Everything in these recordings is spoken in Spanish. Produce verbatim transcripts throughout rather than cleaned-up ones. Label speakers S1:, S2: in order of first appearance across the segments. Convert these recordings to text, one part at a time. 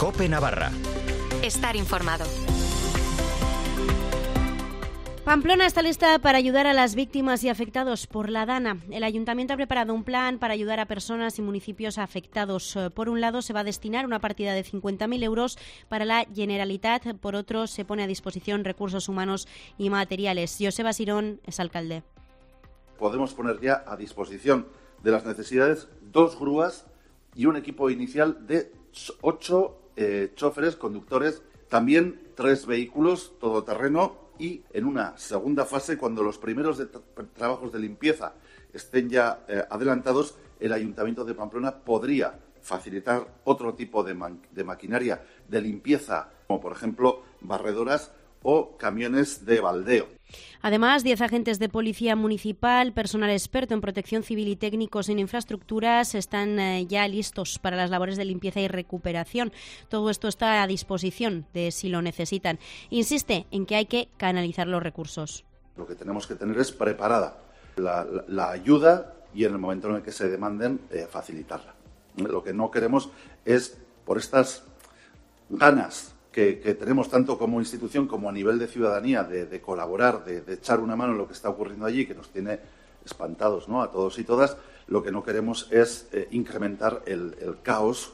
S1: COPE Navarra.
S2: Estar informado.
S3: Pamplona está lista para ayudar a las víctimas y afectados por la Dana. El Ayuntamiento ha preparado un plan para ayudar a personas y municipios afectados. Por un lado, se va a destinar una partida de cincuenta mil euros para la Generalitat. Por otro, se pone a disposición recursos humanos y materiales. Joseba Sirón es alcalde.
S4: Podemos poner ya a disposición de las necesidades dos grúas y un equipo inicial de ocho eh, choferes, conductores, también tres vehículos todoterreno. Y en una segunda fase, cuando los primeros de tra- trabajos de limpieza estén ya eh, adelantados, el Ayuntamiento de Pamplona podría facilitar otro tipo de, man- de maquinaria de limpieza, como por ejemplo barredoras o camiones de baldeo.
S3: Además, diez agentes de policía municipal, personal experto en protección civil y técnicos en infraestructuras están eh, ya listos para las labores de limpieza y recuperación. Todo esto está a disposición de si lo necesitan. Insiste en que hay que canalizar los recursos.
S4: Lo que tenemos que tener es preparada la, la, la ayuda y en el momento en el que se demanden, eh, facilitarla. Lo que no queremos es, por estas ganas Que, que tenemos tanto como institución como a nivel de ciudadanía de, de colaborar, de, de echar una mano en lo que está ocurriendo allí, que nos tiene espantados, ¿no?, a todos y todas, lo que no queremos es eh, incrementar el, el caos.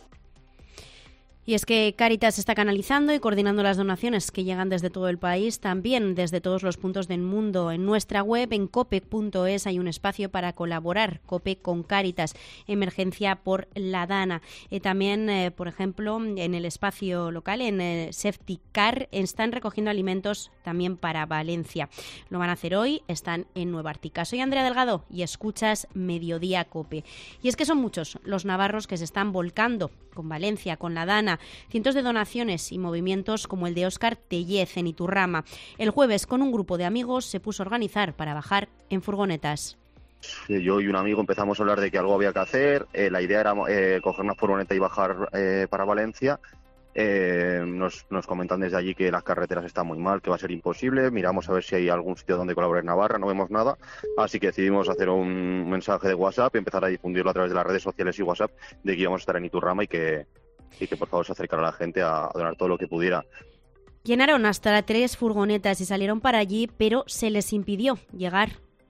S3: Y es que Cáritas está canalizando y coordinando las donaciones que llegan desde todo el país, también desde todos los puntos del mundo. En nuestra web, en cope punto es, hay un espacio para colaborar, COPE con Cáritas, emergencia por la Dana. Eh, también, eh, por ejemplo, en el espacio local, en eh, Safety Car, están recogiendo alimentos también para Valencia. Lo van a hacer hoy, están en Nueva Ártica. Soy Andrea Delgado y escuchas Mediodía COPE. Y es que son muchos los navarros que se están volcando con Valencia, con la Dana. Cientos de donaciones y movimientos como el de Óscar Tellez en Iturrama. El jueves, con un grupo de amigos, se puso a organizar para bajar en furgonetas.
S5: Yo y un amigo empezamos a hablar de que algo había que hacer. Eh, la idea era eh, coger una furgoneta y bajar eh, para Valencia. Eh, nos, nos comentan desde allí que las carreteras están muy mal, que va a ser imposible. Miramos a ver si hay algún sitio donde colaborar en Navarra, no vemos nada, así que decidimos hacer un mensaje de WhatsApp y empezar a difundirlo a través de las redes sociales y WhatsApp de que íbamos a estar en Iturrama y que, y que por favor se acercara a la gente a, a donar todo lo que pudiera.
S3: Llenaron hasta tres furgonetas y salieron para allí, pero se les impidió llegar.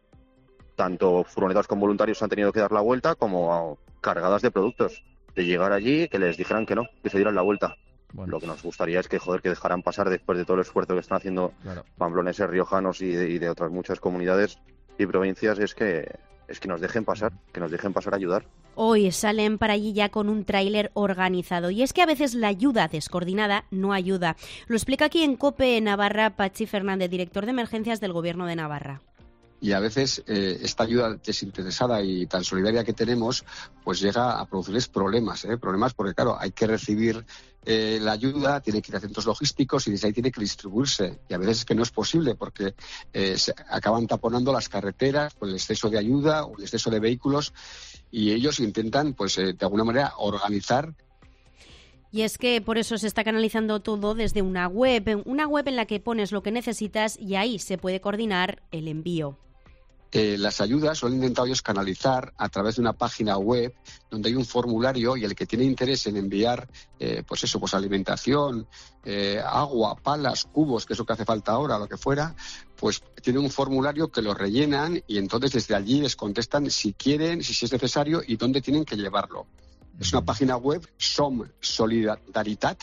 S5: Tanto furgonetas con voluntarios han tenido que dar la vuelta como cargadas de productos. De llegar allí, que les dijeran que no, que se dieran la vuelta. Bueno. Lo que nos gustaría es que, joder, que dejaran pasar después de todo el esfuerzo que están haciendo claro. Pamploneses, riojanos y de, y de otras muchas comunidades y provincias, es que es que nos dejen pasar, que nos dejen pasar a ayudar.
S3: Hoy salen para allí ya con un tráiler organizado. Y es que a veces la ayuda descoordinada no ayuda. Lo explica aquí en COPE Navarra Patxi Fernández, director de emergencias del Gobierno de Navarra.
S6: Y a veces eh, esta ayuda desinteresada y tan solidaria que tenemos, pues llega a producirles problemas, ¿eh? Problemas porque, claro, hay que recibir eh, la ayuda, tiene que ir a centros logísticos y desde ahí tiene que distribuirse. Y a veces es que no es posible porque eh, se acaban taponando las carreteras por el exceso de ayuda o el exceso de vehículos y ellos intentan, pues, eh, de alguna manera organizar.
S3: Y es que por eso se está canalizando todo desde una web, una web en la que pones lo que necesitas y ahí se puede coordinar el envío.
S6: Eh, las ayudas lo han intentado ellos canalizar a través de una página web donde hay un formulario y el que tiene interés en enviar, eh, pues eso, pues alimentación, eh, agua, palas, cubos, que es lo que hace falta ahora, lo que fuera, pues tiene un formulario que lo rellenan y entonces desde allí les contestan si quieren, si es necesario y dónde tienen que llevarlo. Es una página web, Som Solidaritat.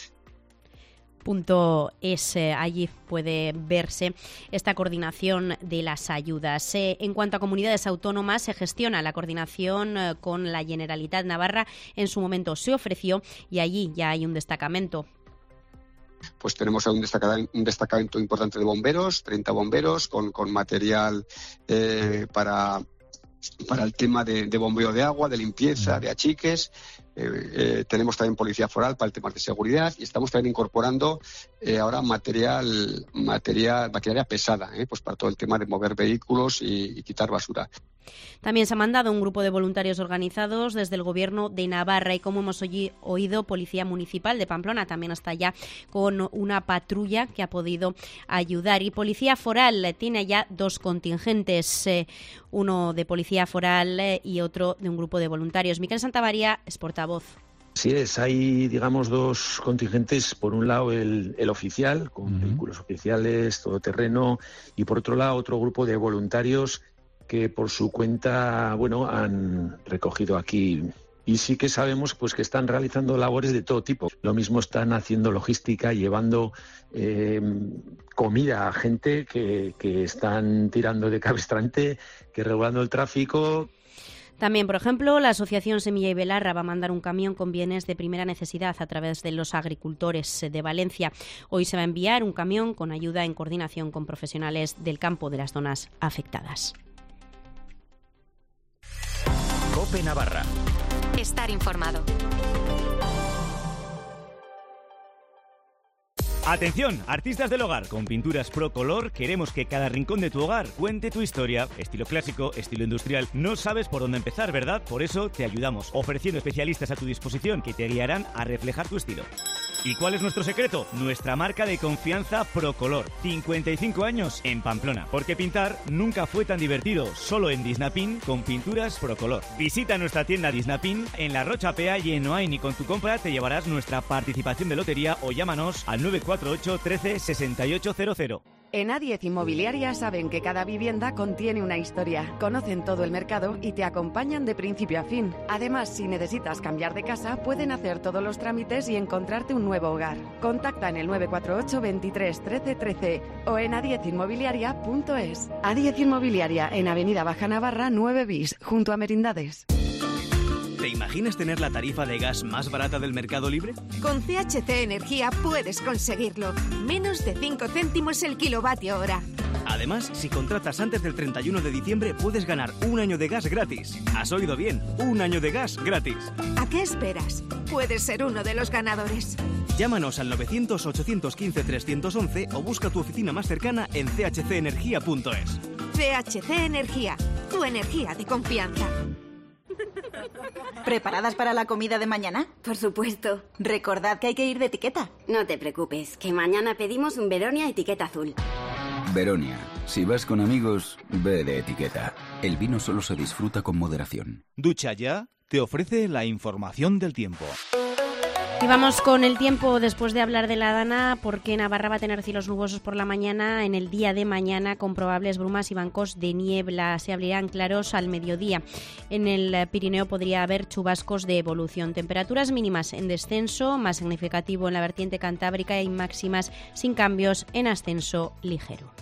S3: Punto es, eh, allí puede verse esta coordinación de las ayudas. Eh, en cuanto a comunidades autónomas, se gestiona la coordinación eh, con la Generalitat Navarra. En su momento se ofreció y allí ya hay un destacamento.
S6: Pues tenemos un destacamento, un destacamento importante de bomberos, treinta bomberos con, con material eh, para... para el tema de, de bombeo de agua, de limpieza, de achiques. Eh, eh, tenemos también policía foral para el tema de seguridad y estamos también incorporando eh, ahora material, material, maquinaria pesada, eh, pues para todo el tema de mover vehículos y, y quitar basura.
S3: También se ha mandado un grupo de voluntarios organizados desde el Gobierno de Navarra y, como hemos oído, Policía Municipal de Pamplona también está ya con una patrulla que ha podido ayudar. Y Policía Foral tiene ya dos contingentes, eh, uno de Policía Foral eh, y otro de un grupo de voluntarios. Miquel Santamaría es portavoz.
S1: Sí es, hay, digamos, dos contingentes. Por un lado, el, el oficial, con uh-huh. vehículos oficiales, todoterreno, y por otro lado, otro grupo de voluntarios que por su cuenta, bueno, han recogido aquí. Y sí que sabemos pues que están realizando labores de todo tipo. Lo mismo están haciendo logística, llevando eh, comida a gente que, que están tirando de cabestrante, que regulando el tráfico.
S3: También, por ejemplo, la Asociación Semilla y Belarra va a mandar un camión con bienes de primera necesidad a través de los agricultores de Valencia. Hoy se va a enviar un camión con ayuda en coordinación con profesionales del campo de las zonas afectadas.
S7: COPE Navarra.
S2: Estar informado.
S8: Atención, artistas del hogar, con Pinturas Procolor queremos que cada rincón de tu hogar cuente tu historia. Estilo clásico, estilo industrial, no sabes por dónde empezar, ¿verdad? Por eso te ayudamos, ofreciendo especialistas a tu disposición que te guiarán a reflejar tu estilo. ¿Y cuál es nuestro secreto? Nuestra marca de confianza Procolor. cincuenta y cinco años en Pamplona. Porque pintar nunca fue tan divertido. Solo en Disnapin con Pinturas Procolor. Visita nuestra tienda Disnapin en La Rocha Pea y en Noain, y con tu compra te llevarás nuestra participación de lotería o llámanos al nueve cuatro ocho trece sesenta y ocho cero cero.
S9: En A diez Inmobiliaria saben que cada vivienda contiene una historia, conocen todo el mercado y te acompañan de principio a fin. Además, si necesitas cambiar de casa, pueden hacer todos los trámites y encontrarte un nuevo hogar. Contacta en el nueve cuatro ocho veintitrés trece trece o en a diez inmobiliaria punto es. A diez Inmobiliaria, en Avenida Baja Navarra nueve bis, junto a Merindades.
S10: ¿Te imaginas tener la tarifa de gas más barata del mercado libre?
S11: Con C H C Energía puedes conseguirlo. Menos de cinco céntimos el kilovatio hora.
S10: Además, si contratas antes del treinta y uno de diciembre, puedes ganar un año de gas gratis. ¿Has oído bien? Un año de gas gratis.
S11: ¿A qué esperas? Puedes ser uno de los ganadores.
S10: Llámanos al novecientos ochocientos quince trescientos once o busca tu oficina más cercana en c h c energía punto es.
S11: C H C Energía, tu energía de confianza.
S12: ¿Preparadas para la comida de mañana?
S13: Por supuesto.
S12: Recordad que hay que ir de etiqueta.
S13: No te preocupes, que mañana pedimos un Veronia etiqueta azul.
S14: Veronia, si vas con amigos, ve de etiqueta. El vino solo se disfruta con moderación.
S15: Ducha Ya te ofrece la información del tiempo.
S3: Y vamos con el tiempo después de hablar de la Dana, porque Navarra va a tener cielos nubosos por la mañana, en el día de mañana con probables brumas y bancos de niebla. Se abrirán claros al mediodía. En el Pirineo podría haber chubascos de evolución. Temperaturas mínimas en descenso, más significativo en la vertiente cantábrica, y máximas sin cambios en ascenso ligero.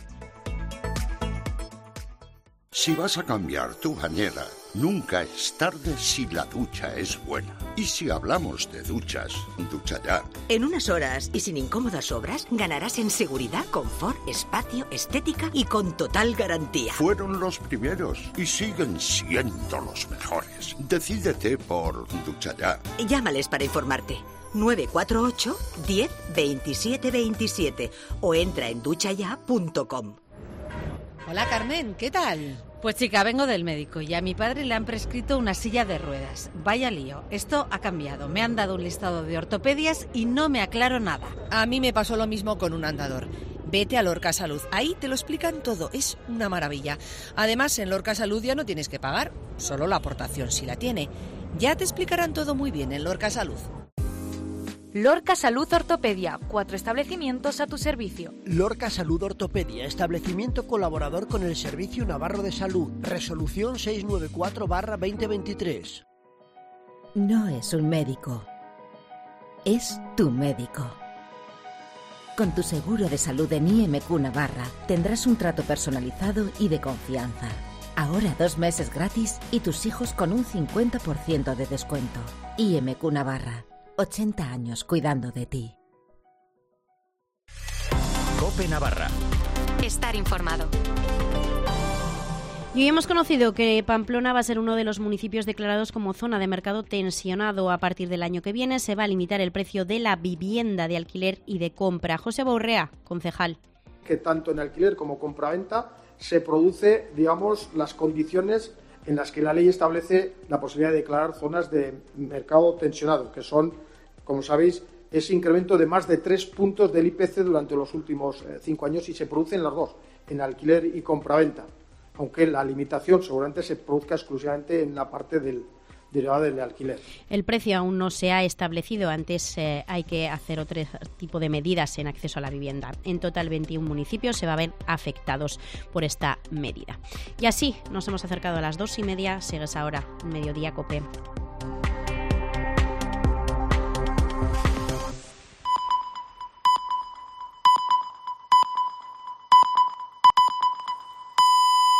S16: Si vas a cambiar tu bañera, nunca es tarde si la ducha es buena. Y si hablamos de duchas, Ducha Ya.
S17: En unas horas y sin incómodas obras, ganarás en seguridad, confort, espacio, estética y con total garantía.
S16: Fueron los primeros y siguen siendo los mejores. Decídete por Ducha Ya.
S17: Llámales para informarte. nueve cuatro ocho, diez, veintisiete veintisiete o entra en ducha ya punto com.
S18: Hola Carmen, ¿qué tal? Pues chica, vengo del médico y a mi padre le han prescrito una silla de ruedas. Vaya lío, esto ha cambiado. Me han dado un listado de ortopedias y no me aclaro nada.
S19: A mí me pasó lo mismo con un andador. Vete a Lorca Salud, ahí te lo explican todo, es una maravilla. Además, en Lorca Salud ya no tienes que pagar, solo la aportación si la tiene. Ya te explicarán todo muy bien en Lorca Salud.
S20: Lorca Salud Ortopedia, cuatro establecimientos a tu servicio.
S21: Lorca Salud Ortopedia, establecimiento colaborador con el Servicio Navarro de Salud. Resolución seiscientos noventa y cuatro barra veinte veintitrés.
S22: No es un médico, es tu médico. Con tu seguro de salud en I M Q Navarra tendrás un trato personalizado y de confianza. Ahora dos meses gratis y tus hijos con un cincuenta por ciento de descuento. I M Q Navarra. ochenta años cuidando de ti.
S7: COPE Navarra.
S2: Estar informado.
S3: Y hoy hemos conocido que Pamplona va a ser uno de los municipios declarados como zona de mercado tensionado. A partir del año que viene se va a limitar el precio de la vivienda de alquiler y de compra. José Baurrea, concejal.
S23: Que tanto en alquiler como compraventa se produce, digamos, las condiciones en las que la ley establece la posibilidad de declarar zonas de mercado tensionado, que son, como sabéis, ese incremento de más de tres puntos del I P C durante los últimos eh, cinco años, y se producen las dos, en alquiler y compraventa, aunque la limitación seguramente se produzca exclusivamente en la parte del, derivada del alquiler.
S3: El precio aún no se ha establecido, antes eh, hay que hacer otro tipo de medidas en acceso a la vivienda. En total, veintiún municipios se van a ver afectados por esta medida. Y así nos hemos acercado a las dos y media. Sigues ahora, Mediodía Cope.